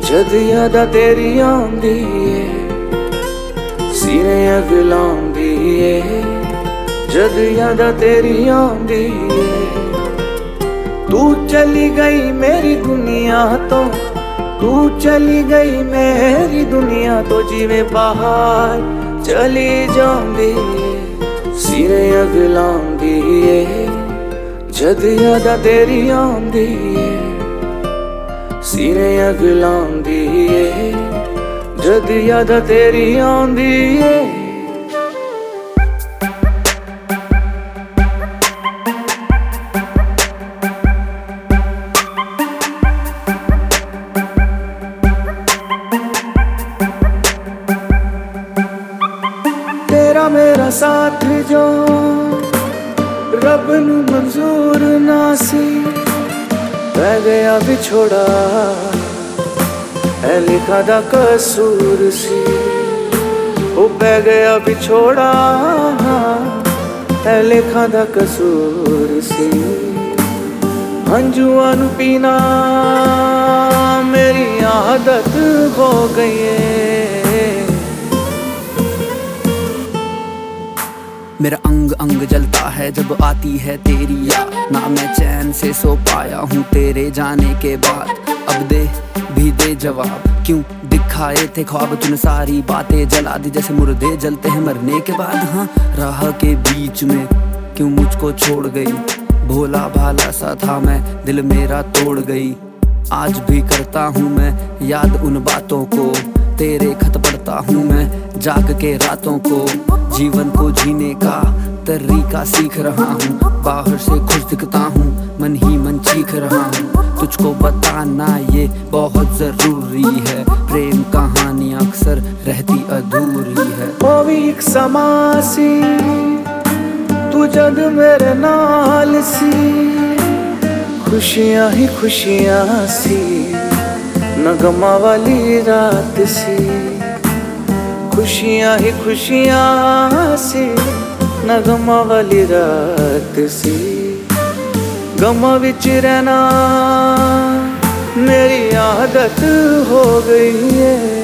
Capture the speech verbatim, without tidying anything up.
जद याद तेरी आंदी है सीने अग लांदी है। जद याद तेरी आंदी है तू चली गई मेरी दुनिया तो, तू चली गई मेरी दुनिया तो जिवे बाहर चली जांदी है सीने अग लांदी है। जद याद तेरी आंदी है सीने अग लांदी है। जद याद तेरी आंदी है। तेरा मेरा साथ जो रब नू मंजूर ना सी, पै गया विछोड़ा है लिखा दा कसूर सी। ओ पै गया विछोड़ा है लिखा दा कसूर सी। हंजुआ नू पीना मेरी आदत हो गई है। मेरा अंग अंग जलता है जब आती है तेरी याद, ना मैं चैन से सो पाया हूँ तेरे जाने के बाद। अब दे भी दे जवाब, क्यों दिखाए थे ख्वाब तूने सारी बातें जला दी जैसे मुर्दे जलते हैं मरने के बाद। हाँ राह के बीच में क्यों मुझको छोड़ गई, भोला भाला सा था मैं दिल मेरा तोड़ गई। आज भी करता हूँ मैं याद उन बातों को, तेरे खत पढ़ता हूँ मैं जाग के रातों को। जीवन को जीने का तरीका सीख रहा हूँ, बाहर से खुश दिखता हूँ मन ही मन चीख रहा हूँ। तुझको बताना ये बहुत जरूरी है, प्रेम कहानियाँ अक्सर रहती अधूरी है। ओ भी एक समासी तू जद मेरे नाल सी, खुशियाँ ही खुशियाँ सी न गमा वाली रात सी। खुशियाँ ही खुशियाँ सी न गमा वाली रात सी। गमा विच रहना मेरी आदत हो गई है।